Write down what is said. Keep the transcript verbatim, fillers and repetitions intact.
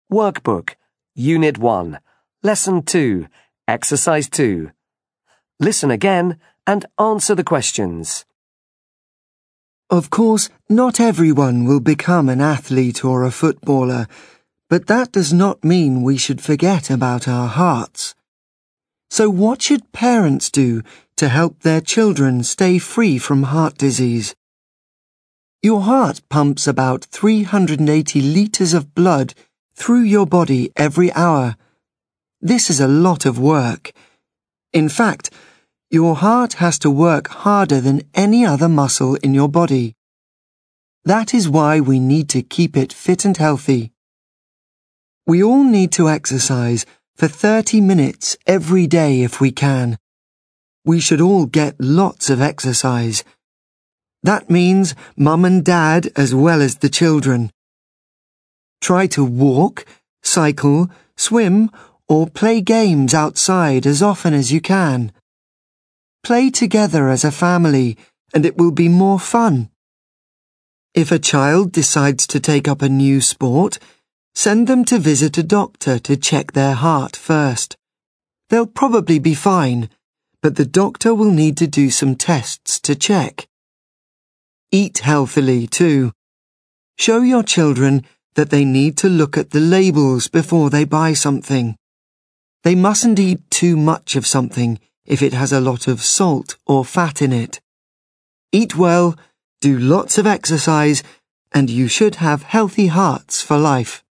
Workbook, Unit one, Lesson two, Exercise two. Listen again and answer the questions. Of course, not everyone will become an athlete or a footballer, but that does not mean we should forget about our hearts. So what should parents do to help their children stay free from heart disease? Your heart pumps about three hundred eighty litres of blood through your body every hour. This is a lot of work. In fact, your heart has to work harder than any other muscle in your body. That is why we need to keep it fit and healthy. We all need to exercise for thirty minutes every day if we can. We should all get lots of exercise. That means mum and dad as well as the children. Try to walk, cycle, swim, or play games outside as often as you can. Play together as a family, and it will be more fun. If a child decides to take up a new sport, send them to visit a doctor to check their heart first. They'll probably be fine, but the doctor will need to do some tests to check. Eat healthily too. Show your children that they need to look at the labels before they buy something. They mustn't eat too much of something if it has a lot of salt or fat in it. Eat well, do lots of exercise, and you should have healthy hearts for life.